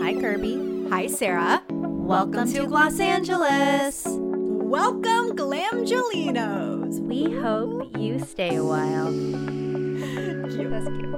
Hi, Kirby. Hi, Sarah. Welcome to Los Angeles. Welcome, Glamgelinos. We hope you stay a while. Cute. That's cute.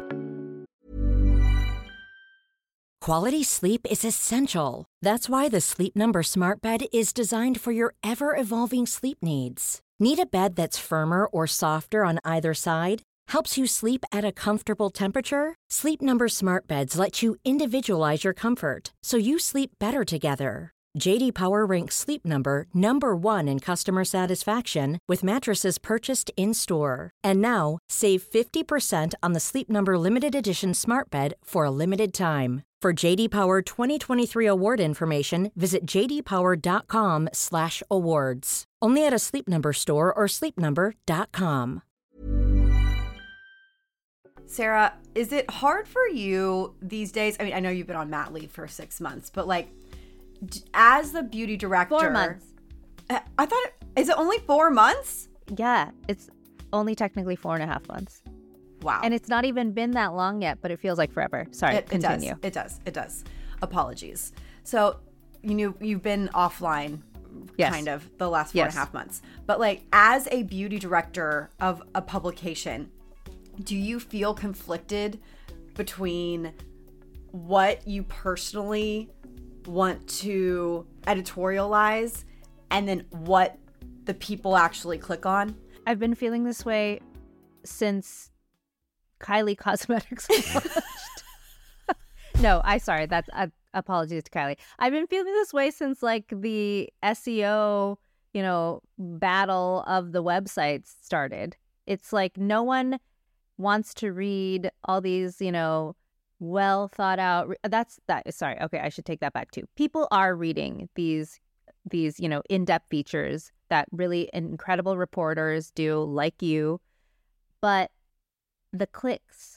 Quality sleep is essential. That's why the Sleep Number Smart Bed is designed for your ever-evolving sleep needs. Need a bed that's firmer or softer on either side? Helps you sleep at a comfortable temperature? Sleep Number Smart Beds let you individualize your comfort so you sleep better together. J.D. Power ranks Sleep Number number 1 in customer satisfaction with mattresses purchased in-store. And now, save 50% on the Sleep Number Limited Edition Smart Bed for a limited time. For J.D. Power 2023 award information, visit jdpower.com/awards. Only at a Sleep Number store or sleepnumber.com. Sarah, is it hard for you these days? I mean, I know you've been on mat leave for 6 months, but like, as the beauty director... 4 months. I thought, is it only 4 months? Yeah, it's only technically 4.5 months. Wow. And it's not even been that long yet, but it feels like forever. Sorry, continue. It does. Apologies. So, you've been offline Yes. kind of the last 4.5 months. But like, as a beauty director of a publication, do you feel conflicted between what you personally want to editorialize and then what the people actually click on? I've been feeling this way since Kylie Cosmetics was launched. No, that's apologies to Kylie. I've been feeling this way since like the SEO, battle of the websites started. It's like no one wants to read all these, well thought out. Sorry. Okay, I should take that back too. People are reading these in-depth features that really incredible reporters do, like you, but the clicks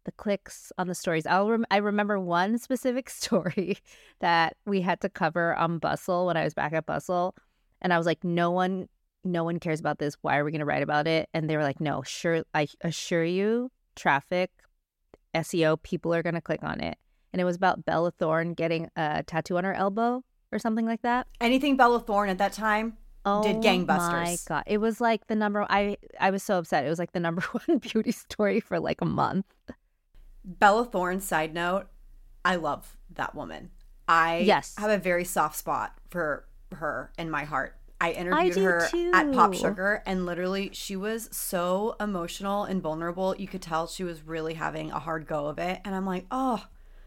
on the stories. I remember one specific story that we had to cover on Bustle when I was back at Bustle, and I was like, no one cares about this. Why are we going to write about it? And they were like, no, sure, I assure you, traffic, SEO, people are going to click on it. And it was about Bella Thorne getting a tattoo on her elbow or something like that. Anything Bella Thorne at that time did gangbusters. Oh my God. It was like the number, I was so upset. It was like the number 1 beauty story for like a month. Bella Thorne, side note, I love that woman. I have a very soft spot for her in my heart. I interviewed her at Pop Sugar, and literally she was so emotional and vulnerable. You could tell she was really having a hard go of it. And I'm like, oh,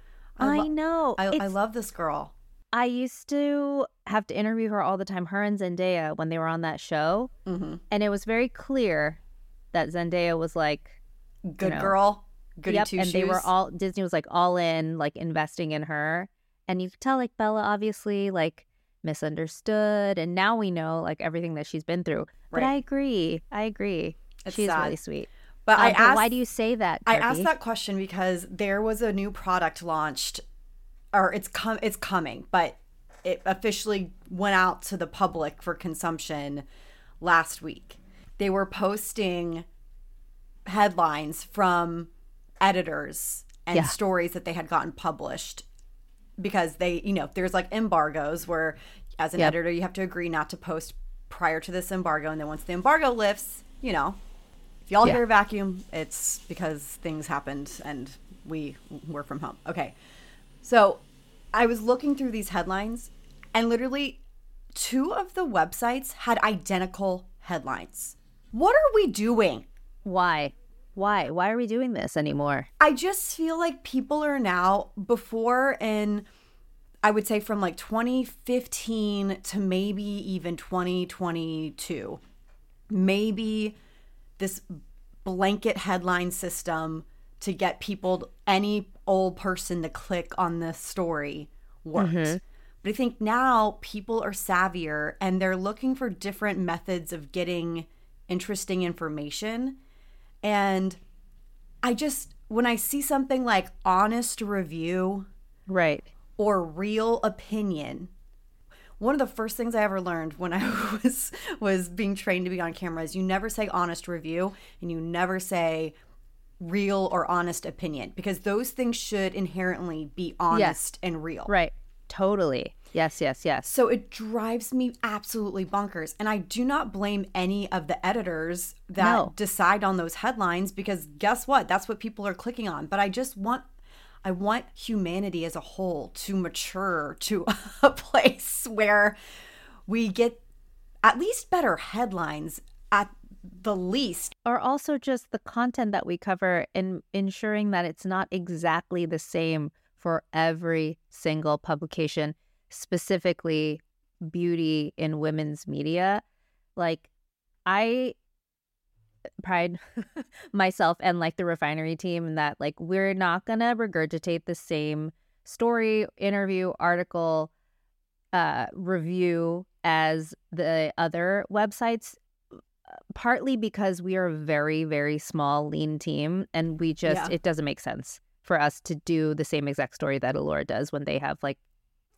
I know. I love this girl. I used to have to interview her all the time, her and Zendaya, when they were on that show. Mm-hmm. And it was very clear that Zendaya was like, good girl, goody two shoes. And they were Disney was like all in, like investing in her. And you could tell like Bella obviously like misunderstood. And now we know like everything that she's been through. Right. But I agree. She's really sweet. But why do you say that, Kirby? I asked that question because there was a new product launched, or it's coming, but it officially went out to the public for consumption last week. They were posting headlines from editors and stories that they had gotten published because they, there's like embargoes where as an editor you have to agree not to post prior to this embargo, and then once the embargo lifts, if y'all hear a vacuum, it's because things happened and we work from home. Okay. So I was looking through these headlines, and literally 2 of the websites had identical headlines. What are we doing? Why? Why are we doing this anymore? I just feel like people are now, before in, I would say from like 2015 to maybe even 2022, maybe this blanket headline system to get people, any old person to click on this story worked. Mm-hmm. But I think now people are savvier and they're looking for different methods of getting interesting information. And when I see something like honest review, right, or real opinion, one of the first things I ever learned when I was being trained to be on camera is you never say honest review, and you never say real or honest opinion, because those things should inherently be honest and real. Right. Totally. Yes, yes, yes. So it drives me absolutely bonkers. And I do not blame any of the editors that decide on those headlines, because guess what? That's what people are clicking on. But I want humanity as a whole to mature to a place where we get at least better headlines, at the least. Or also just the content that we cover, and ensuring that it's not exactly the same for every single publication, specifically beauty in women's media. Like, I pride myself and like the Refinery team in that, like, we're not gonna regurgitate the same story, interview, article, review as the other websites, partly because we are a very, very small, lean team, and we just it doesn't make sense for us to do the same exact story that Allure does when they have like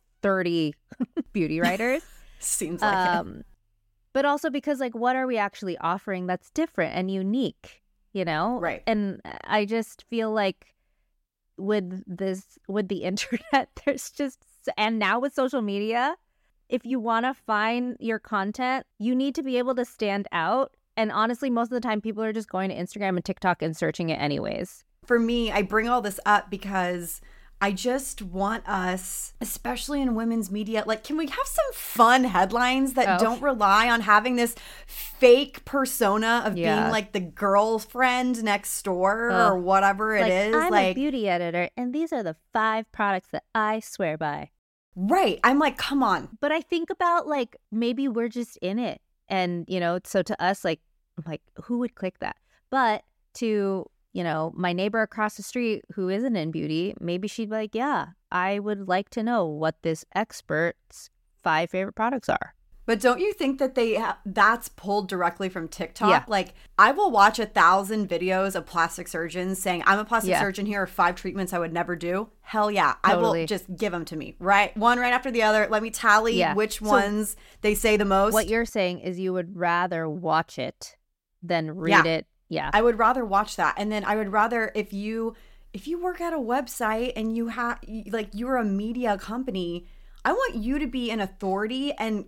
30 beauty writers. Seems like it. But also because, like, what are we actually offering that's different and unique, you know? Right. And I just feel like with the internet, there's just, and now with social media, if you want to find your content, you need to be able to stand out. And honestly, most of the time, people are just going to Instagram and TikTok and searching it anyways. For me, I bring all this up because I just want us, especially in women's media, like, can we have some fun headlines that don't rely on having this fake persona of being like the girlfriend next door or whatever it is? I'm a beauty editor, and these are the 5 products that I swear by. Right. I'm like, come on. But I think about, like, maybe we're just in it. And, you know, so to us, like, I'm like, who would click that? But to, you know, my neighbor across the street who isn't in beauty, maybe she'd be like, yeah, I would like to know what this expert's 5 favorite products are. But don't you think that that's pulled directly from TikTok? Yeah. Like, I will watch 1,000 videos of plastic surgeons saying, I'm a plastic surgeon, here are 5 treatments I would never do. Hell yeah. Totally. I will just give them to me, right? One right after the other. Let me tally which ones they say the most. What you're saying is you would rather watch it than read it. Yeah. I would rather watch that. And then I would rather, if you work at a website and you have, like, you're a media company, I want you to be an authority and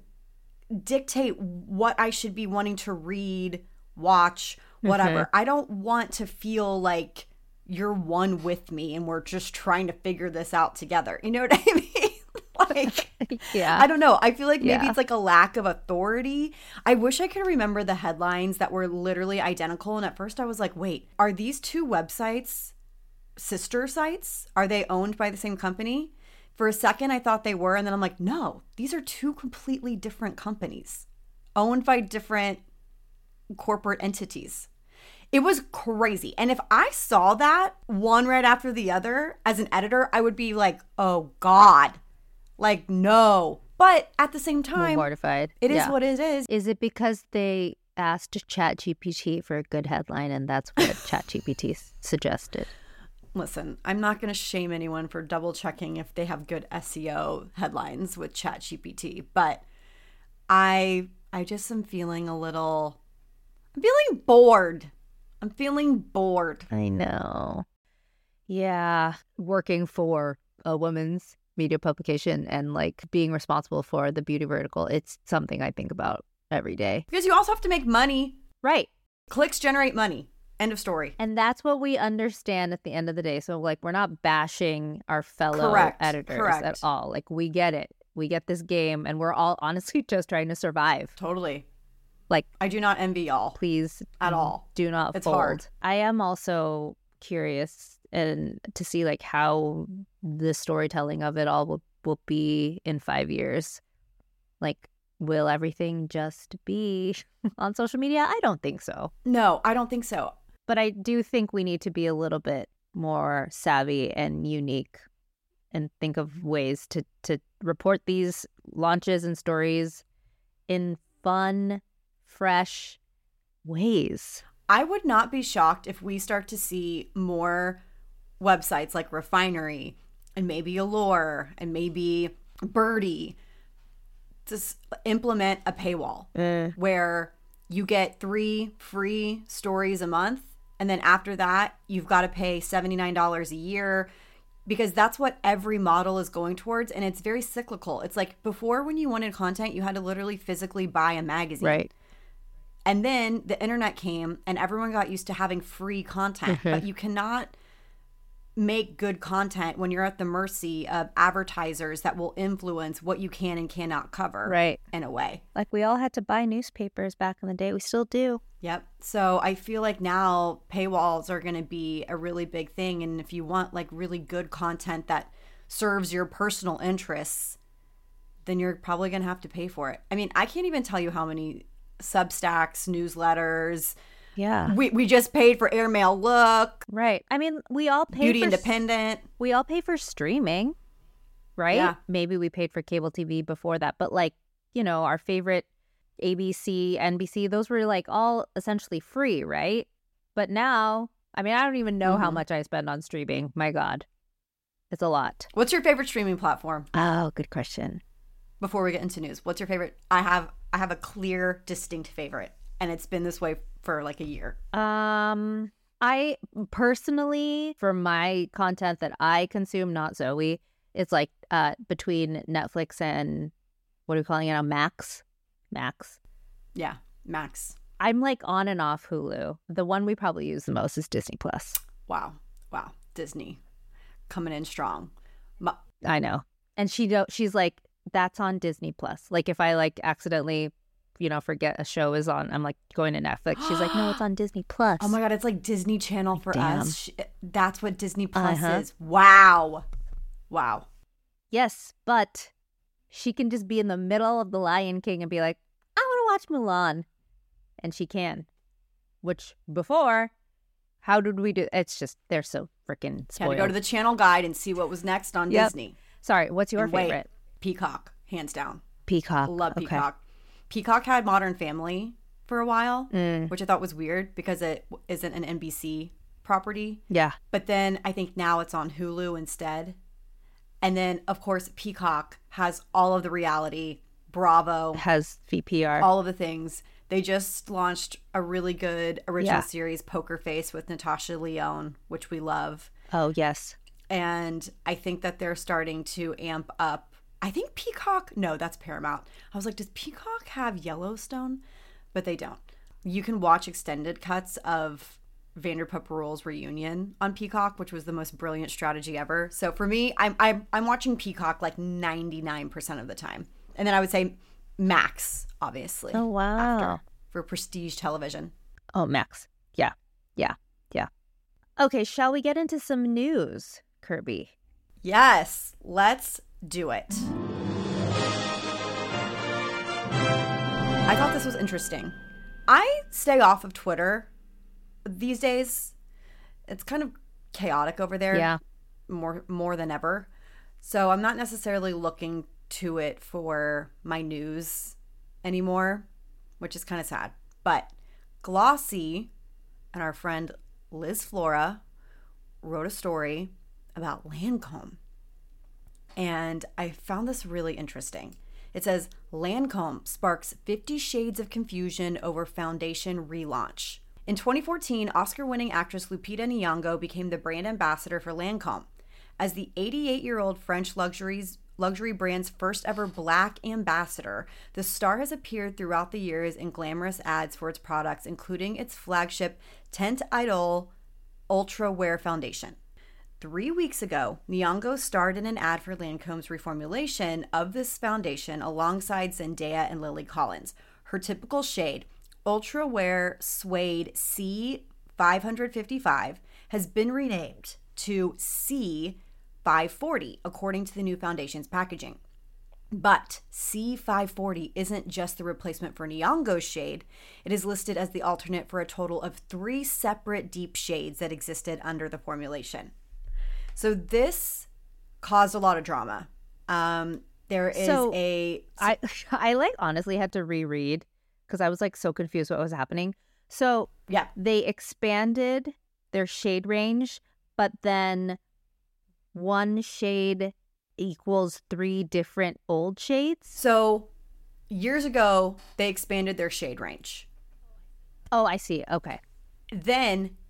dictate what I should be wanting to read, watch, whatever. I don't want to feel like you're one with me and we're just trying to figure this out together. You know what I mean? Like, I don't know. I feel like maybe it's like a lack of authority. I wish I could remember the headlines that were literally identical. And at first I was like, wait, are these 2 websites sister sites? Are they owned by the same company? For a second, I thought they were. And then I'm like, no, these are 2 completely different companies owned by different corporate entities. It was crazy. And if I saw that one right after the other as an editor, I would be like, oh God, like, no. But at the same time, mortified. It is what it is. Is it because they asked ChatGPT for a good headline and that's what ChatGPT suggested? Listen, I'm not going to shame anyone for double checking if they have good SEO headlines with ChatGPT, but I just am feeling I'm feeling bored. I'm feeling bored. I know. Yeah. Working for a women's media publication and, like, being responsible for the beauty vertical, it's something I think about every day. Because you also have to make money. Right. Clicks generate money. End of story. And that's what we understand at the end of the day. So, like, we're not bashing our fellow editors at all. Like, we get it. We get this game, and we're all honestly just trying to survive. Totally. Like, I do not envy y'all. Please. At all. Do not it's fold. Hard. I am also curious and to see, like, how the storytelling of it all will be in 5 years. Like, will everything just be on social media? I don't think so. No, I don't think so. But I do think we need to be a little bit more savvy and unique and think of ways to report these launches and stories in fun, fresh ways. I would not be shocked if we start to see more websites like Refinery and maybe Allure and maybe Birdie to implement a paywall where you get 3 free stories a month. And then after that, you've got to pay $79 a year because that's what every model is going towards. And it's very cyclical. It's like before, when you wanted content, you had to literally physically buy a magazine. Right. And then the internet came and everyone got used to having free content. But you cannot make good content when you're at the mercy of advertisers that will influence what you can and cannot cover. Right. In a way. Like we all had to buy newspapers back in the day. We still do. Yep. So I feel like now paywalls are going to be a really big thing. And if you want like really good content that serves your personal interests, then you're probably going to have to pay for it. I mean, I can't even tell you how many Substacks, newsletters. Yeah. We just paid for Airmail Look. Right. I mean, we all pay Beauty for Independent. We all pay for streaming, right? Yeah. Maybe we paid for cable TV before that, but like, you know, our favorite ABC, NBC, those were like all essentially free, right? But now, I mean, I don't even know how much I spend on streaming. My God. It's a lot. What's your favorite streaming platform? Oh, good question. Before we get into news, what's your favorite? I have a clear, distinct favorite, and it's been this way for like a year. I personally, for my content that I consume, not Zoe, it's like between Netflix and what are we calling it now? Max. Yeah, Max. I'm like on and off Hulu. The one we probably use the most is Disney Plus. Wow. Disney coming in strong. I know. And she's like, that's on Disney Plus. Like if I like accidentally, you know, forget a show is on, I'm like going to Netflix. She's like, no, it's on Disney Plus. Oh my God, it's like Disney Channel for us. That's what Disney Plus is. Wow. Yes, but she can just be in the middle of The Lion King and be like, I want to watch Mulan. And she can. Which before, how did we do? It's just, they're so freaking spoiled. Had to go to the channel guide and see what was next on Disney. Sorry, what's your favorite? Peacock, hands down. Peacock. Love Peacock. Okay. Peacock had Modern Family for a while, which I thought was weird because it isn't an NBC property. Yeah. But then I think now it's on Hulu instead. And then, of course, Peacock has all of the reality. Bravo. Has VPR. All of the things. They just launched a really good original series, Poker Face, with Natasha Lyonne, which we love. Oh, yes. And I think that they're starting to amp up. I think Peacock, no, that's Paramount. I was like, does Peacock have Yellowstone? But they don't. You can watch extended cuts of Vanderpump Rules reunion on Peacock, which was the most brilliant strategy ever. So for me, I'm watching Peacock like 99% of the time. And then I would say Max, obviously. Oh, wow. After, for prestige television. Oh, Max. Yeah. Okay, shall we get into some news, Kirby? Yes, let's do it. I thought this was interesting. I stay off of Twitter these days. It's kind of chaotic over there. Yeah. More than ever. So I'm not necessarily looking to it for my news anymore, which is kind of sad. But Glossy and our friend Liz Flora wrote a story about Lancome. And I found this really interesting. It says, Lancome sparks 50 shades of confusion over foundation relaunch. In 2014, Oscar-winning actress Lupita Nyong'o became the brand ambassador for Lancome. As the 88-year-old French luxury brand's first ever Black ambassador, the star has appeared throughout the years in glamorous ads for its products, including its flagship Teint Idole Ultra Wear Foundation. 3 weeks ago, Nyong'o starred in an ad for Lancome's reformulation of this foundation alongside Zendaya and Lily Collins. Her typical shade, Ultra Wear Suede C555, has been renamed to C540, according to the new foundation's packaging. But C540 isn't just the replacement for Nyong'o's shade. It is listed as the alternate for a total of 3 separate deep shades that existed under the formulation. So this caused a lot of drama. There is I like honestly had to reread because I was like so confused what was happening. So yeah, they expanded their shade range, but then one shade equals 3 different old shades. So years ago, they expanded their shade range. Oh, I see. Okay. Then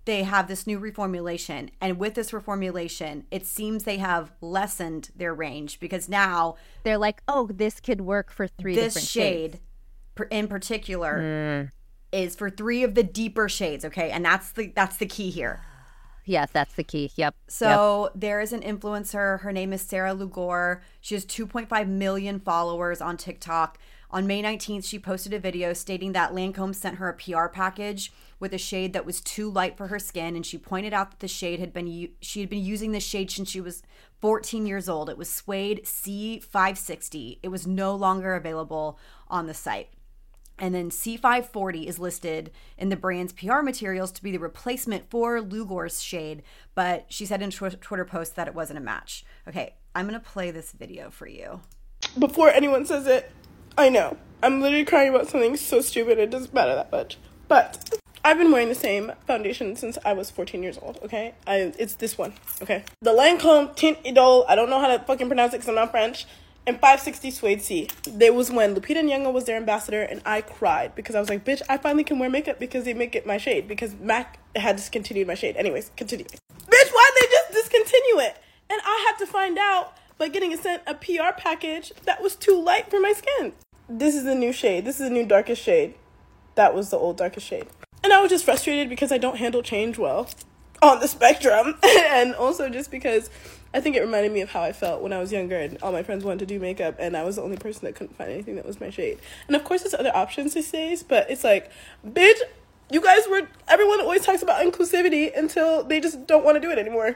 they have this new reformulation. And with this reformulation, it seems they have lessened their range because now they're like, oh, this could work for three different shades. This shade in particular is for 3 of the deeper shades, okay? And that's the key here. Yes, that's the key. Yep. So there is an influencer. Her name is Sarah Lugor. She has 2.5 million followers on TikTok. On May 19th, she posted a video stating that Lancome sent her a PR package with a shade that was too light for her skin, and she pointed out that the shade she had been using this shade since she was 14 years old. It was Suede C560. It was no longer available on the site. And then C540 is listed in the brand's PR materials to be the replacement for Lugor's shade, but she said in a Twitter post that it wasn't a match. Okay, I'm going to play this video for you. Before anyone says it, I know. I'm literally crying about something so stupid it doesn't matter that much. But I've been wearing the same foundation since I was 14 years old, okay? It's this one, okay? The Lancome Tint Idole, I don't know how to fucking pronounce it because I'm not French, and 560 Suede C. There was when Lupita Nyong'o was their ambassador, and I cried because I was like, bitch, I finally can wear makeup because they make it my shade, because MAC had discontinued my shade. Anyways, continue. Bitch, why'd they just discontinue it? And I had to find out by getting sent a PR package that was too light for my skin. This is the new shade. This is the new darkest shade. That was the old darkest shade. And I was just frustrated because I don't handle change well on the spectrum. And also just because I think it reminded me of how I felt when I was younger and all my friends wanted to do makeup and I was the only person that couldn't find anything that was my shade. And of course there's other options these days, but it's like, bitch, everyone always talks about inclusivity until they just don't want to do it anymore.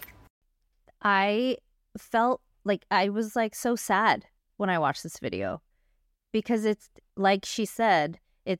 I felt like I was like so sad when I watched this video because it's like she said,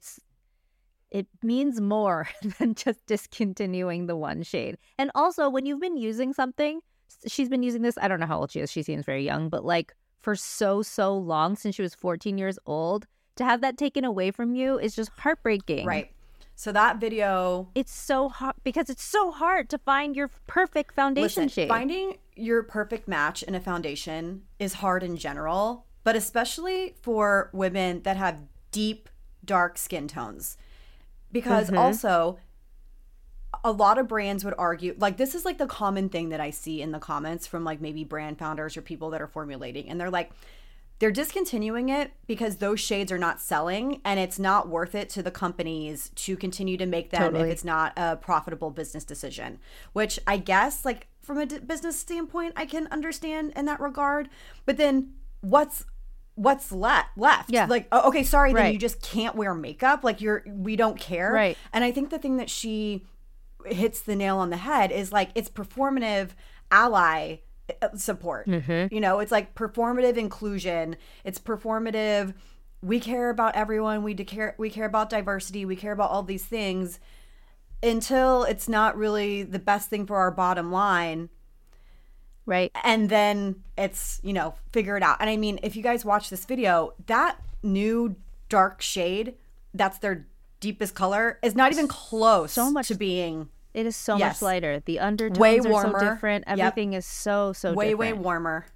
it means more than just discontinuing the one shade. And also when you've been using something, she's been using this, I don't know how old she is, she seems very young, but like for so long, since she was 14 years old, to have that taken away from you is just heartbreaking. Right. So that video, it's so hard because it's so hard to find your perfect foundation shade. Finding your perfect match in a foundation is hard in general, but especially for women that have deep, dark skin tones. Because also, a lot of brands would argue, like this is like the common thing that I see in the comments from like maybe brand founders or people that are formulating. And they're like, they're discontinuing it because those shades are not selling and it's not worth it to the companies to continue to make them if it's not a profitable business decision, which I guess like from a business standpoint, I can understand in that regard. But then what's left? Yeah. Like, oh, okay, sorry, then you just can't wear makeup. Like we don't care. Right. And I think the thing that she hits the nail on the head is like it's performative ally support. You know, it's like performative inclusion. It's performative. We care about everyone. We care about diversity. We care about all these things until it's not really the best thing for our bottom line. Right. And then it's, you know, figure it out. And I mean, if you guys watch this video, that new dark shade, that's their deepest color, is not even close to being. It is so much lighter. The undertones way are warmer. so different. Everything is so different. Way warmer.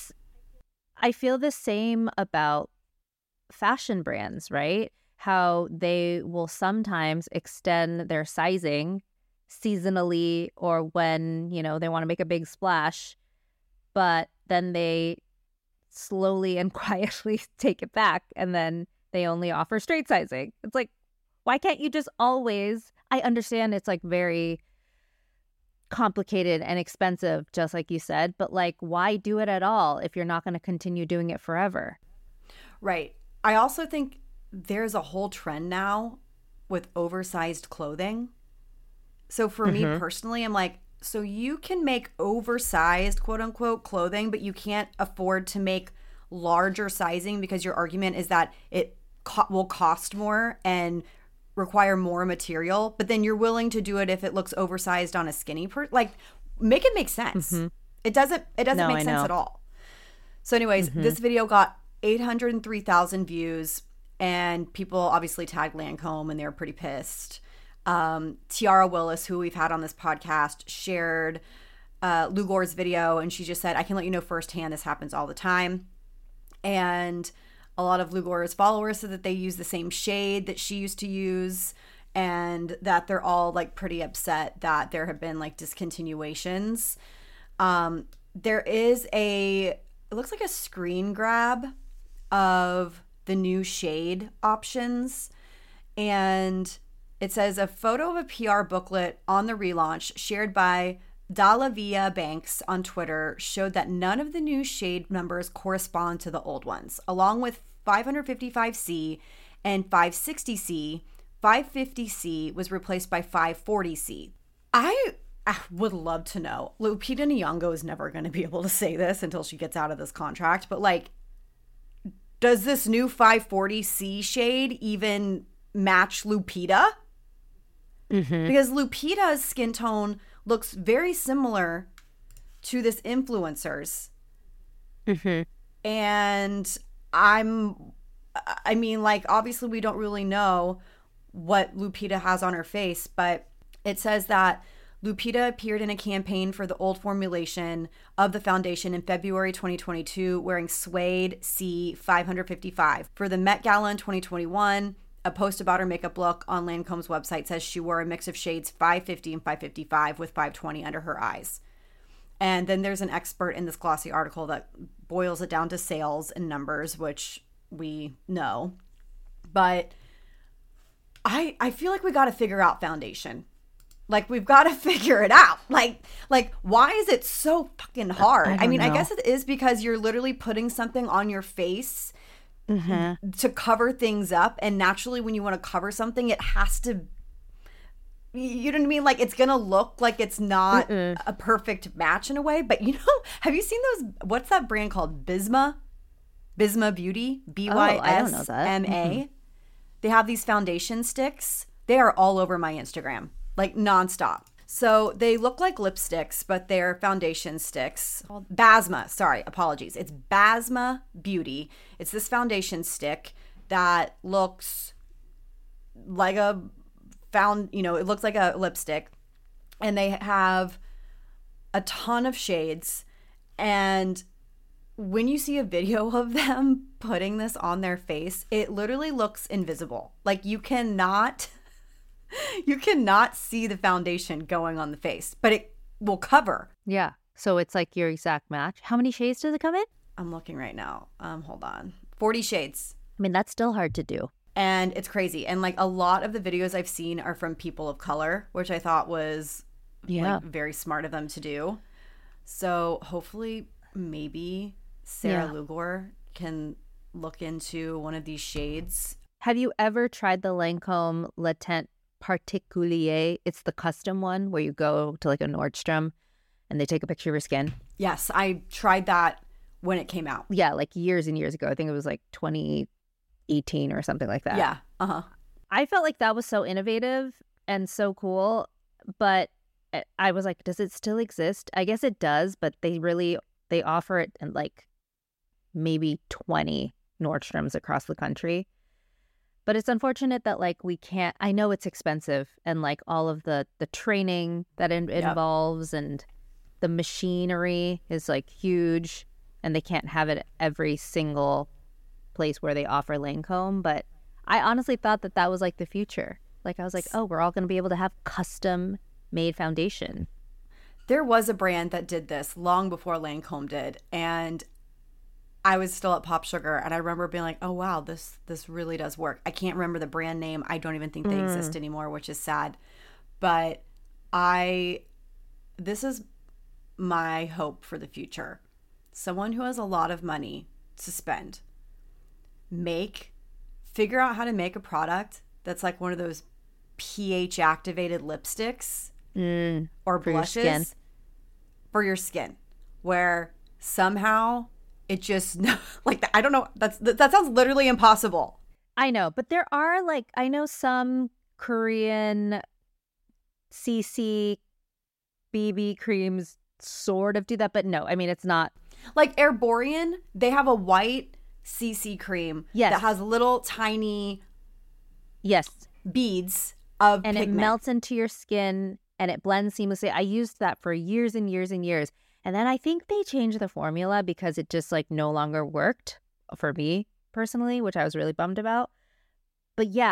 I feel the same about fashion brands, right? How they will sometimes extend their sizing seasonally or when, you know, they want to make a big splash, but then they slowly and quietly take it back and then they only offer straight sizing. It's like, why can't you just always... I understand it's like very complicated and expensive, just like you said, but like, why do it at all if you're not going to continue doing it forever? Right. I also think there's a whole trend now with oversized clothing. So for me personally, I'm like, so you can make oversized, quote unquote, clothing, but you can't afford to make larger sizing because your argument is that it will cost more and require more material, but then you're willing to do it if it looks oversized on a skinny person. Like, make it make sense. It doesn't make sense at all. So anyways, this video got 803,000 views and people obviously tagged Lancome and they were pretty pissed. Tiara Willis, who we've had on this podcast, shared Lugor's video and she just said, I can let you know firsthand this happens all the time. And a lot of Lugor's followers said that they use the same shade that she used to use. and that they're all like pretty upset that there have been like discontinuations. There is it looks like a screen grab of the new shade options, and it says a photo of a PR booklet on the relaunch shared by Dalavia Banks on Twitter showed that none of the new shade numbers correspond to the old ones. Along with 555C and 560C, 550C was replaced by 540C. I would love to know. Lupita Nyong'o is never going to be able to say this until she gets out of this contract, but like, does this new 540C shade even match Lupita? Because Lupita's skin tone looks very similar to this influencer's. And I mean, like, obviously we don't really know what Lupita has on her face, but it says that Lupita appeared in a campaign for the old formulation of the foundation in February 2022 wearing Suede C555. For the Met Gala in 2021, a post about her makeup look on Lancome's website says she wore a mix of shades 550 and 555 with 520 under her eyes. And then there's an expert in this glossy article that boils it down to sales and numbers, which we know. But I feel like we got to figure out foundation. Like, we've got to figure it out. Like, why is it so fucking hard? I mean, I guess it is because you're literally putting something on your face to cover things up. And naturally, when you want to cover something, it has to, you know what I mean? Like, it's going to look like it's not a perfect match in a way. But, you know, have you seen those, what's that brand called? Bisma Beauty? BYSMA. I don't know that. They have these foundation sticks. They are all over my Instagram. Like nonstop. So they look like lipsticks, but they're foundation sticks. Basma, sorry, apologies. It's Basma Beauty. It's this foundation stick that looks like it looks like a lipstick. And they have a ton of shades. And when you see a video of them putting this on their face, it literally looks invisible. Like you cannot see the foundation going on the face, but it will cover. Yeah. So it's like your exact match. How many shades does it come in? I'm looking right now. Hold on. 40 shades. I mean, that's still hard to do. And it's crazy. And like a lot of the videos I've seen are from people of color, which I thought was like very smart of them to do. So hopefully maybe Sarah Lugor can look into one of these shades. Have you ever tried the Lancome Latent Particulier? It's the custom one where you go to like a Nordstrom and they take a picture of your skin. Yes, I tried that when it came out. Yeah, like years and years ago. I think it was like 2018 or something like that. Yeah. I felt like that was so innovative and so cool, but I was like, does it still exist? I guess it does, but they offer it in like maybe 20 Nordstroms across the country. But it's unfortunate that like we can't, I know it's expensive and like all of the training that it involves and the machinery is like huge and they can't have it at every single place where they offer Lancome. But I honestly thought that was like the future. Like I was like, oh, we're all going to be able to have custom made foundation. There was a brand that did this long before Lancome did. And I was still at Pop Sugar, and I remember being like, oh, wow, this really does work. I can't remember the brand name. I don't even think they exist anymore, which is sad. But this is my hope for the future. Someone who has a lot of money to spend, figure out how to make a product that's like one of those pH activated lipsticks or blushes for your skin, where somehow it just like I don't know. That sounds literally impossible. I know, but there are like I know some Korean CC BB creams sort of do that, but no, I mean it's not like Airborean. They have a white CC cream that has little tiny beads of and pigment. It melts into your skin and it blends seamlessly. I used that for years and years and years. And then I think they changed the formula because it just like no longer worked for me personally, which I was really bummed about. But yeah,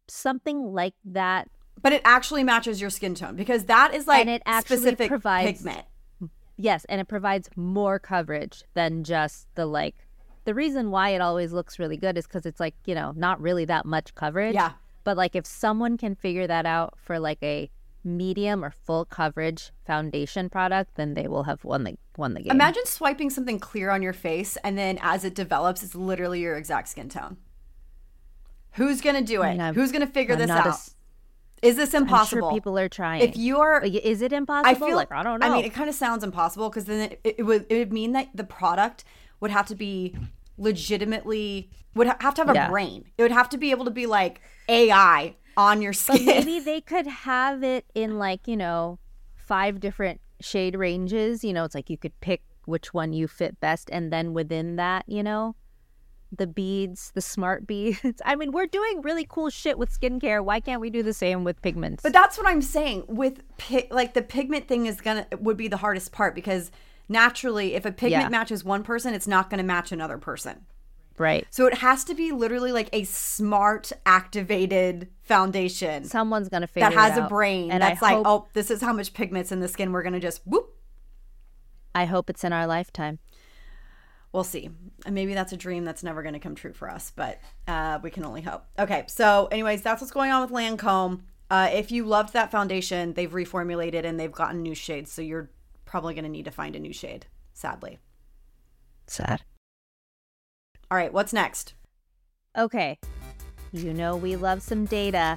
something like that. But it actually matches your skin tone because that is like And it actually specific provides- pigment. Yes, and it provides more coverage than just the reason why it always looks really good is because it's like, not really that much coverage. Yeah. But like if someone can figure that out for like a medium or full coverage foundation product, then they will have won the game. Imagine swiping something clear on your face and then as it develops, it's literally your exact skin tone. Who's going to do it? Who's going to figure this out? Is this impossible? I'm sure people are trying. If you are, is it impossible? I don't know. I mean, it kind of sounds impossible because then it would mean that the product would have to be legitimately have to have a brain. It would have to be able to be like AI on your skin. But maybe they could have it in 5 different shade ranges. It's like you could pick which one you fit best, and then within that, the beads, the smart beads. I mean, we're doing really cool shit with skincare. Why can't we do the same with pigments? But that's what I'm saying. With the pigment thing would be the hardest part because naturally, if a pigment matches one person, it's not going to match another person. Right. So it has to be literally like a smart, activated foundation. Someone's going to figure it out. That has a brain. And that's oh, this is how much pigment's in the skin. We're going to just whoop. I hope it's in our lifetime. We'll see. And maybe that's a dream that's never going to come true for us, but we can only hope. Okay, so anyways, that's what's going on with Lancome. If you loved that foundation, they've reformulated and they've gotten new shades, so you're probably going to need to find a new shade, sadly. Sad. All right, what's next? Okay, we love some data.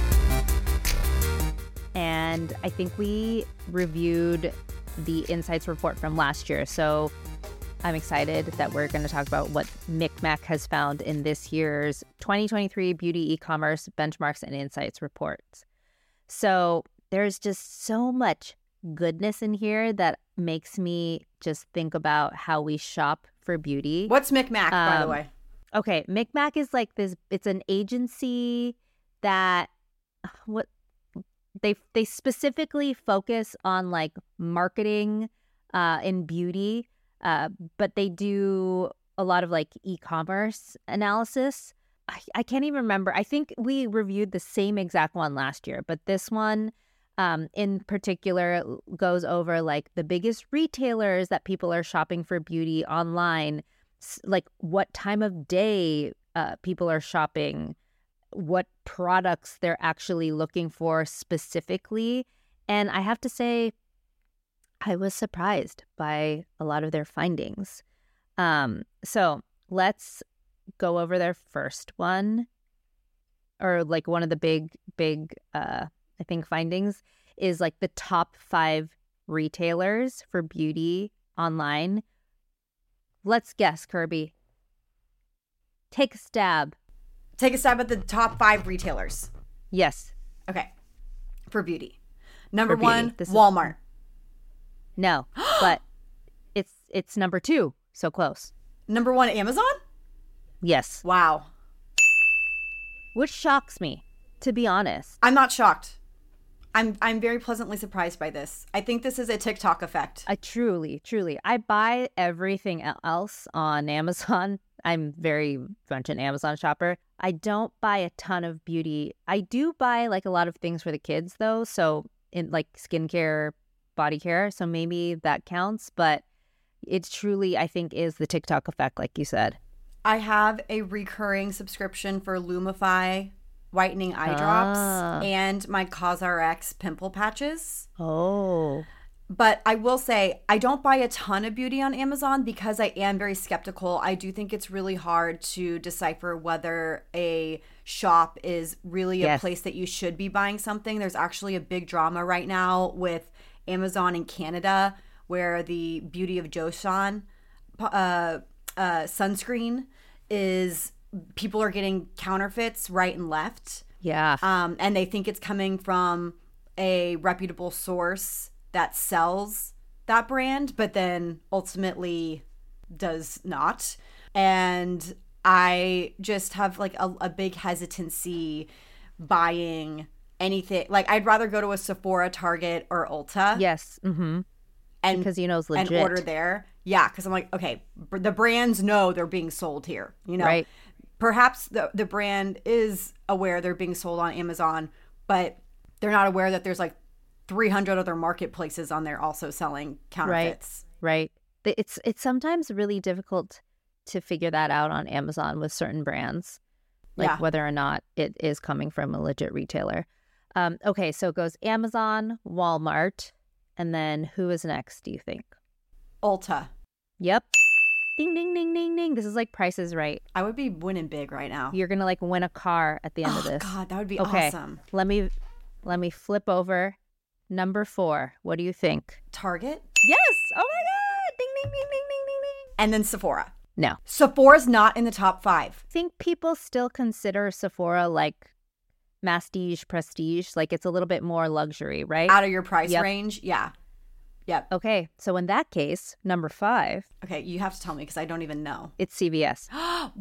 And I think we reviewed the Insights report from last year, so I'm excited that we're going to talk about what MikMak has found in this year's 2023 Beauty E-commerce Benchmarks and Insights reports. So there's just so much goodness in here that makes me just think about how we shop for beauty. What's MikMak, by the way? Okay, MikMak is like this. It's an agency that they specifically focus on like marketing in beauty. But they do a lot of like e-commerce analysis. I can't even remember. I think we reviewed the same exact one last year, but this one in particular goes over like the biggest retailers that people are shopping for beauty online, like what time of day people are shopping, what products they're actually looking for specifically. And I have to say, I was surprised by a lot of their findings. So let's go over their first one, or like one of the big, I think findings is like the top 5 retailers for beauty online. Let's guess, Kirby. Take a stab. Take a stab at the top 5 retailers. Yes. Okay. For beauty. Number For beauty. 1, Walmart. No, but it's number 2, so close. Number 1, Amazon? Yes. Wow. Which shocks me, to be honest. I'm not shocked. I'm very pleasantly surprised by this. I think this is a TikTok effect. I truly. I buy everything else on Amazon. I'm very much an Amazon shopper. I don't buy a ton of beauty. I do buy like a lot of things for the kids though. So in like skincare, body care. So maybe that counts, but it truly, I think, is the TikTok effect, like you said. I have a recurring subscription for Lumify whitening eye drops and my COSRX pimple patches. Oh. But I will say, I don't buy a ton of beauty on Amazon because I am very skeptical. I do think it's really hard to decipher whether a shop is really a place that you should be buying something. There's actually a big drama right now with Amazon in Canada where the Beauty of Joseon sunscreen is, people are getting counterfeits right and left. Yeah. And they think it's coming from a reputable source that sells that brand, but then ultimately does not. And I just have like a big hesitancy buying anything. Like I'd rather go to a Sephora, Target, or Ulta. Yes. Mm-hmm. And because it's legit. And order there. Yeah, because I'm like, okay, the brands know they're being sold here. You know, right. perhaps the brand is aware they're being sold on Amazon, but they're not aware that there's like 300 other marketplaces on there also selling counterfeits. Right. It's sometimes really difficult to figure that out on Amazon with certain brands, like whether or not it is coming from a legit retailer. Okay, so it goes Amazon, Walmart, and then who is next, do you think? Ulta. Yep. Ding, ding, ding, ding, ding. This is like Price is Right. I would be winning big right now. You're going to like win a car at the end of this. Oh, God, that would be okay. awesome. Let me flip over. Number 4. What do you think? Target? Yes. Oh, my God. Ding, ding, ding, ding, ding, ding, ding. And then Sephora. No. Sephora's not in the top 5. I think people still consider Sephora like masstige, prestige. Like it's a little bit more luxury, right? Out of your price range? Yeah. Yep. Okay. So in that case, number 5. Okay, you have to tell me because I don't even know. It's CVS.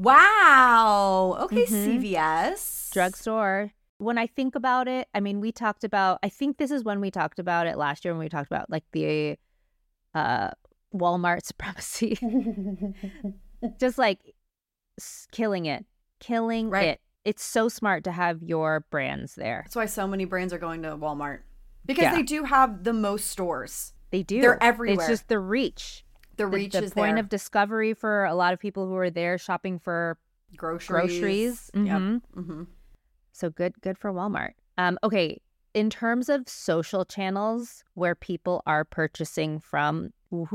Wow. Okay, CVS. Drugstore. When I think about it, I mean, I think this is when we talked about it last year when we talked about like the Walmart supremacy. Just like killing it. It's so smart to have your brands there. That's why so many brands are going to Walmart. Because they do have the most stores. They do. They're everywhere. It's just the reach. The reach is the point there. of discovery for a lot of people who are there shopping for groceries. Yep. Mm-hmm. So good for Walmart. Okay, in terms of social channels where people are purchasing from,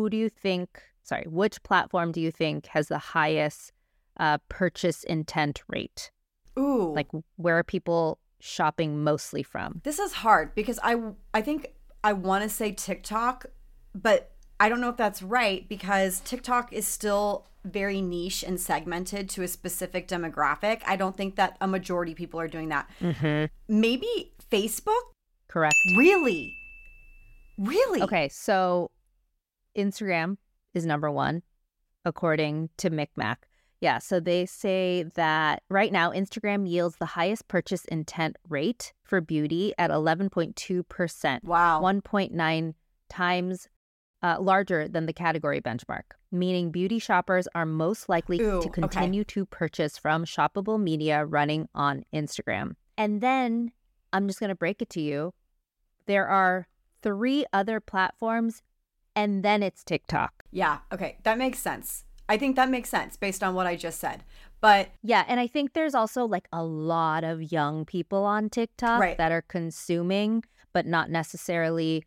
which platform do you think has the highest purchase intent rate? Ooh. Like where are people shopping mostly from? This is hard because I think I want to say TikTok, but I don't know if that's right because TikTok is still very niche and segmented to a specific demographic. I don't think that a majority of people are doing that. Mm-hmm. Maybe Facebook? Correct. Really? Okay, so Instagram is number 1, according to McMack. Yeah, so they say that right now Instagram yields the highest purchase intent rate for beauty at 11.2%. Wow. 1.9 times larger than the category benchmark, meaning beauty shoppers are most likely to continue to purchase from shoppable media running on Instagram. And then I'm just going to break it to you. There are 3 other platforms, and then it's TikTok. Yeah, okay. That makes sense. I think that makes sense based on what I just said. But yeah, and I think there's also like a lot of young people on TikTok that are consuming, but not necessarily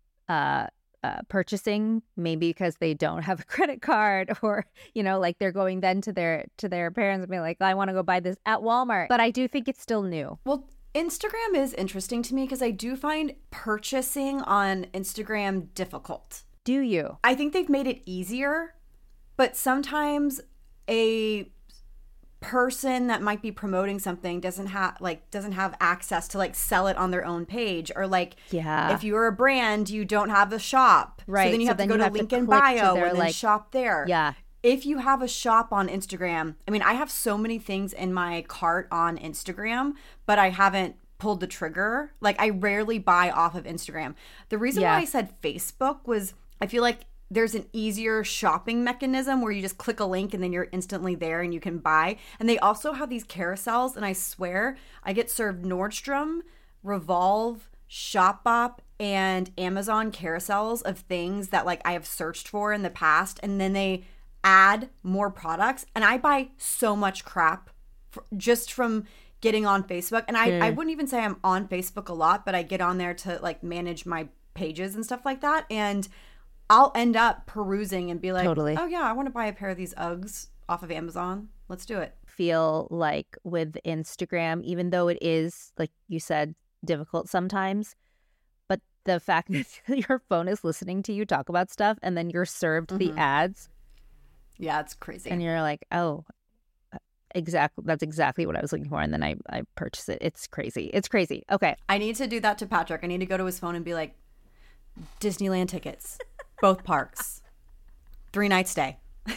purchasing, maybe because they don't have a credit card or, like they're going then to their parents and be like, I want to go buy this at Walmart. But I do think it's still new. Well, Instagram is interesting to me because I do find purchasing on Instagram difficult. Do you? I think they've made it easier, but sometimes a person that might be promoting something doesn't have access to like sell it on their own page, or like if you're a brand, you don't have a shop, right? So then you have to go to link in bio and then shop there. Yeah. If you have a shop on Instagram, I mean, I have so many things in my cart on Instagram, but I haven't pulled the trigger. Like I rarely buy off of Instagram. The reason why I said Facebook was I feel like there's an easier shopping mechanism where you just click a link and then you're instantly there and you can buy. And they also have these carousels, and I swear I get served Nordstrom, Revolve, Shopbop, and Amazon carousels of things that like I have searched for in the past, and then they add more products, and I buy so much crap just from getting on Facebook. And I wouldn't even say I'm on Facebook a lot, but I get on there to like manage my pages and stuff like that, and I'll end up perusing and be like, oh yeah, I want to buy a pair of these Uggs off of Amazon. Let's do it. Feel like with Instagram, even though it is, like you said, difficult sometimes, but the fact that your phone is listening to you talk about stuff and then you're served the ads. Yeah, it's crazy. And you're like, oh, exactly. That's exactly what I was looking for. And then I purchase it. It's crazy. It's crazy. Okay. I need to do that to Patrick. I need to go to his phone and be like, Disneyland tickets. Both parks. 3-night stay.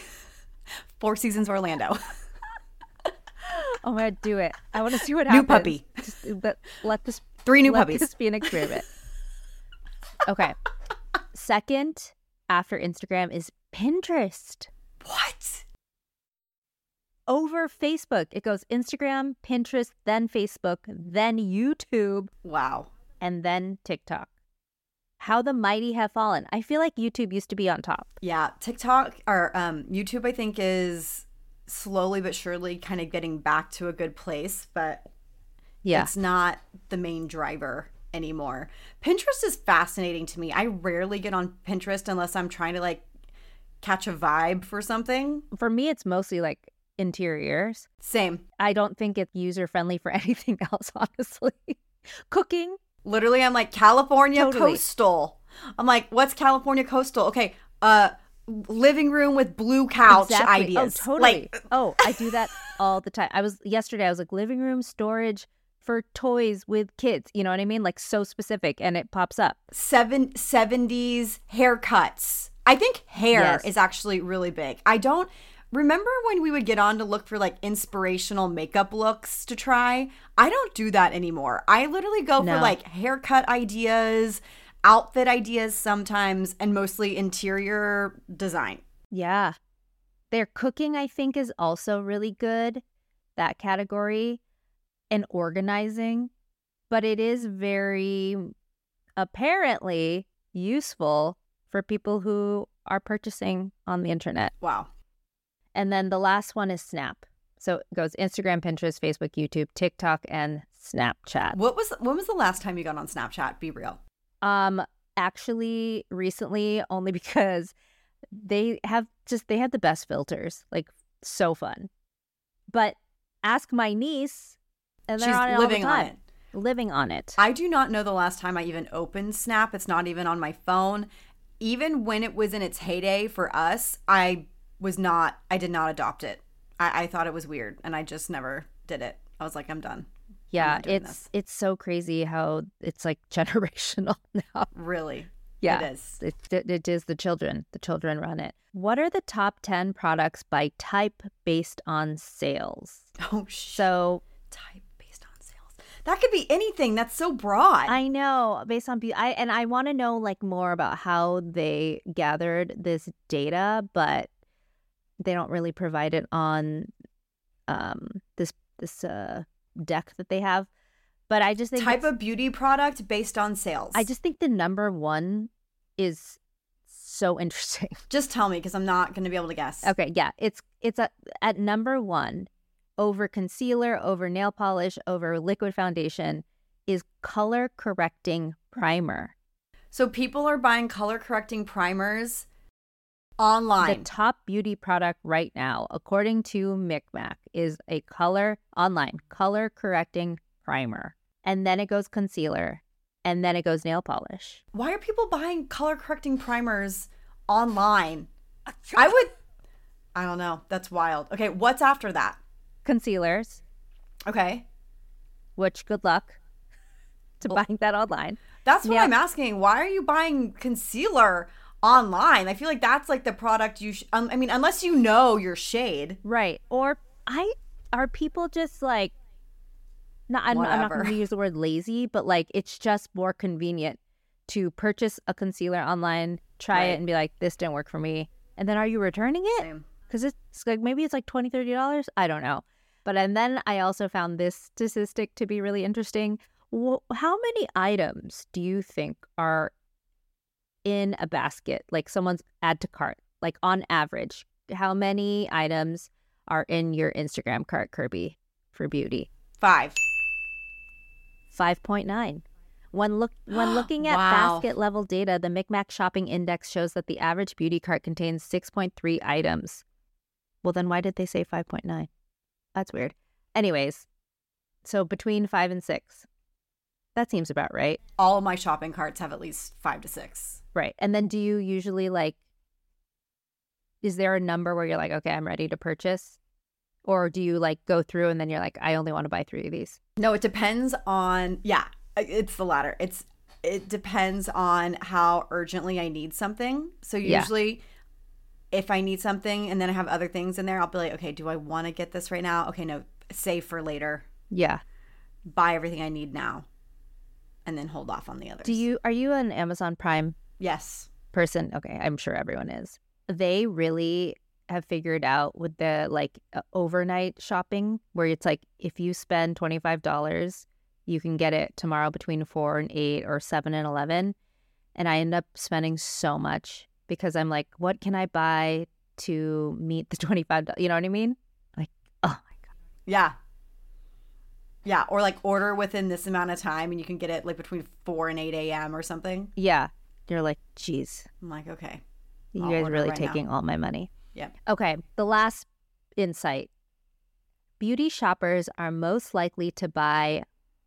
4 Seasons Orlando. Oh my God, do it. I want to see what happens. New puppy. Let this 3 new puppies. Let this be an experiment. Okay. Second after Instagram is Pinterest. What? over Facebook. It goes Instagram, Pinterest, then Facebook, then YouTube, Wow. and then TikTok. How the mighty have fallen. I feel like YouTube used to be on top. Yeah, TikTok or YouTube, I think, is slowly but surely kind of getting back to a good place, but Yeah. it's not the main driver anymore. Pinterest is fascinating to me. I rarely get on Pinterest unless I'm trying to like catch a vibe for something. For me, it's mostly like interiors. Same. I don't think it's user friendly for anything else, honestly. Cooking. Literally, I'm like, California Totally. coastal. I'm like, what's California coastal? Okay, living room with blue couch Exactly. ideas. Oh, totally. Like, I do that all the time. Yesterday I was like living room storage for toys with kids. You know what I mean? Like so specific, and it pops up. 70s haircuts. I think hair Yes. is actually really big. I don't remember when we would get on to look for like inspirational makeup looks to try. I don't do that anymore. I literally go for No. like haircut ideas, outfit ideas sometimes, and mostly interior design. Yeah. Their cooking, I think, is also really good, that category, and organizing. But it is very apparently useful for people who are purchasing on the internet. Wow. And then the last one is Snap. So it goes Instagram, Pinterest, Facebook, YouTube, TikTok, and Snapchat. When was the last time you got on Snapchat? Be real. Actually, recently, only because they have the best filters, like so fun. But ask my niece, and they're She's on it living all the on time. it. Living on it. I do not know the last time I even opened Snap. It's not even on my phone. Even when it was in its heyday for us, I did not adopt it. I thought it was weird and I just never did it. I was like, I'm done. Yeah, not doing this. it's so crazy how it's like generational now. Really. Yeah, It is. It is the children. The children run it. What are the top 10 products by type based on sales? Oh, shit. So Type based on sales. That could be anything. That's so broad. I know based on I want to know like more about how they gathered this data, but they don't really provide it on this deck that they have. But I just think Type of beauty product based on sales. I just think the number one is so interesting. Just tell me because I'm not going to be able to guess. Okay, yeah, it's at number one over concealer, over nail polish, over liquid foundation is color correcting primer. So people are buying color correcting primers online. The top beauty product right now, according to Micmac, is a color correcting primer. And then it goes concealer. And then it goes nail polish. Why are people buying color correcting primers online? I don't know. That's wild. Okay, what's after that? Concealers, Okay. which good luck to buying that online. That's what Nail- I'm asking. Why are you buying concealer online? I feel like that's like the product you I mean, unless you know your shade. Right. Or are people just like, I'm not Whatever. going to use the word lazy, but like it's just more convenient to purchase a concealer online, try Right. it and be like, this didn't work for me. And then are you returning it? Same. Because it's like maybe it's like $20, $30. I don't know. But and then I also found this statistic to be really interesting. How many items do you think are in a basket? Like someone's add to cart, like on average, how many items are in your Instagram cart, Kirby, for beauty? 5. 5.9. When looking at Wow. basket level data, the Micmac Shopping Index shows that the average beauty cart contains 6.3 items. Well, then why did they say 5.9? That's weird. Anyways, so between 5 and 6. That seems about right. All of my shopping carts have at least 5 to 6. Right. And then do you usually like, is there a number where you're like, okay, I'm ready to purchase? Or do you like go through and then you're like, I only want to buy 3 of these? No, it depends on, yeah, it's the latter. It depends on how urgently I need something. So Yeah. usually if I need something and then I have other things in there, I'll be like, okay, do I want to get this right now? Okay, no, save for later. Yeah. Buy everything I need now and then hold off on the others. Are you an Amazon Prime Yes. person? Okay, I'm sure everyone is. They really have figured out with the like overnight shopping, where it's like if you spend $25, you can get it tomorrow between 4 and 8 or 7 and 11. And I end up spending so much because I'm like, what can I buy to meet the $25? You know what I mean? Like, oh my God. Yeah. Yeah. Or like order within this amount of time and you can get it like between 4 and 8 a.m. or something. Yeah. You're like, geez. I'm like, okay. You I'll guys order really right taking now. all my money. Yeah. Okay. The last insight. Beauty shoppers are most likely to buy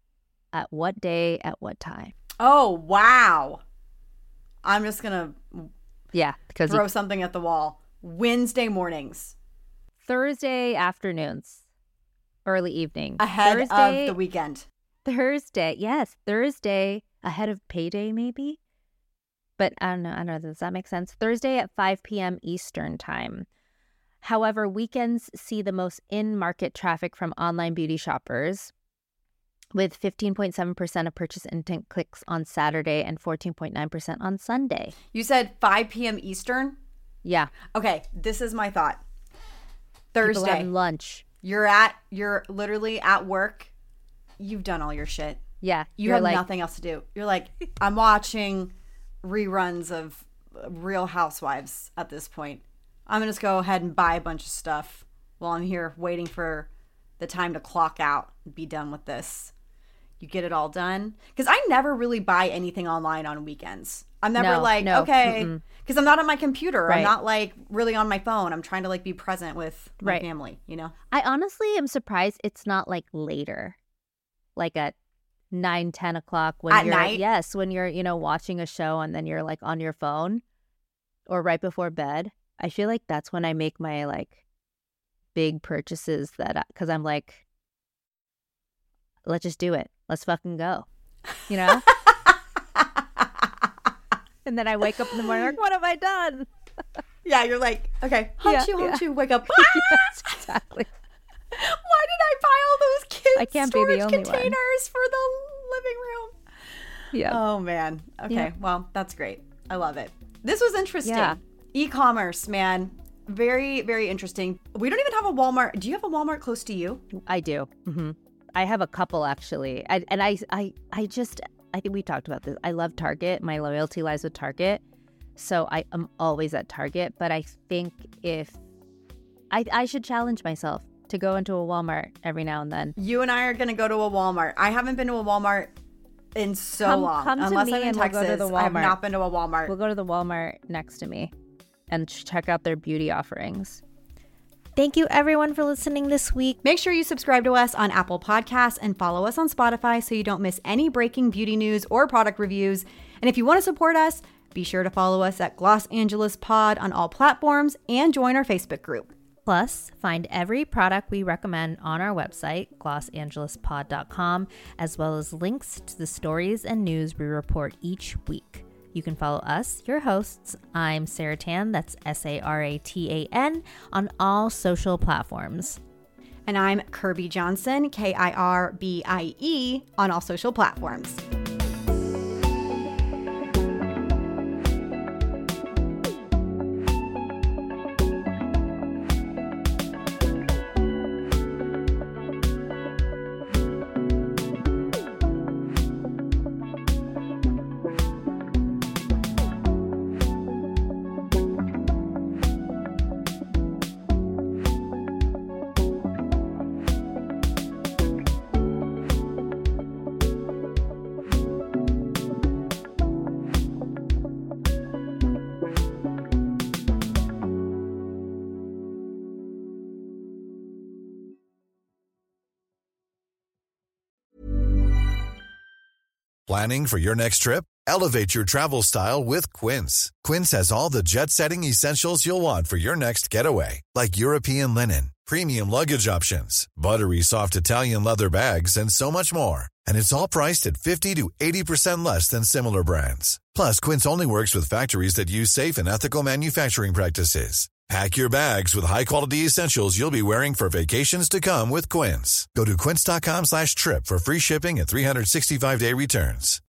at what day, at what time? Oh, wow. I'm just going to Yeah. Because throw something at the wall. Wednesday mornings. Thursday afternoons, early evening. Ahead Thursday, of the weekend. Thursday. Yes. Thursday ahead of payday, maybe. But I don't know. Does that make sense? Thursday at 5 p.m. Eastern time. However, weekends see the most in-market traffic from online beauty shoppers, with 15.7% of purchase intent clicks on Saturday and 14.9% on Sunday. You said 5 p.m. Eastern? Yeah. Okay, this is my thought. People Thursday. having lunch. You're literally at work. You've done all your shit. Yeah. You you're have like, nothing else to do. You're like, I'm watching reruns of Real Housewives at this point. I'm going to just go ahead and buy a bunch of stuff while I'm here waiting for the time to clock out and be done with this. You get it all done. Because I never really buy anything online on weekends. I'm never okay. Because I'm not on my computer. Right. I'm not like really on my phone. I'm trying to like be present with my family, you know? I honestly am surprised it's not like later, like at 9, 10 o'clock when At you're night? Yes, when you're, watching a show and then you're like on your phone or right before bed. I feel like that's when I make my like big purchases because I'm like, let's just do it. Let's fucking go. You know? And then I wake up in the morning like, what have I done? Yeah, you're like, okay, hunch you, wake up. Yes, exactly. Why did I buy all those kids' I can't be the storage only one. containers for the living room? Yeah. Oh, man. Okay, Yeah. well, that's great. I love it. This was interesting. Yeah. E-commerce, man. Very, very interesting. We don't even have a Walmart. Do you have a Walmart close to you? I do. Mm-hmm. I have a couple actually. I think we talked about this. I love Target. My loyalty lies with Target. So I am always at Target. But I think if I should challenge myself to go into a Walmart every now and then. You and I are going to go to a Walmart. I haven't been to a Walmart in so long. Come to Unless me I'm in and we'll Texas, go to the I have Walmart. not been to a Walmart. We'll go to the Walmart next to me and check out their beauty offerings. Thank you everyone for listening this week. Make sure you subscribe to us on Apple Podcasts and follow us on Spotify so you don't miss any breaking beauty news or product reviews. And if you want to support us, be sure to follow us at Los Angeles Pod on all platforms and join our Facebook group. Plus, find every product we recommend on our website, LosAngelesPod.com, as well as links to the stories and news we report each week. You can follow us, your hosts. I'm Sarah Tan, that's Saratan, on all social platforms. And I'm Kirbie Johnson, Kirbie, on all social platforms. Planning for your next trip? Elevate your travel style with Quince. Quince has all the jet-setting essentials you'll want for your next getaway, like European linen, premium luggage options, buttery soft Italian leather bags, and so much more. And it's all priced at 50 to 80% less than similar brands. Plus, Quince only works with factories that use safe and ethical manufacturing practices. Pack your bags with high-quality essentials you'll be wearing for vacations to come with Quince. Go to quince.com/trip for free shipping and 365-day returns.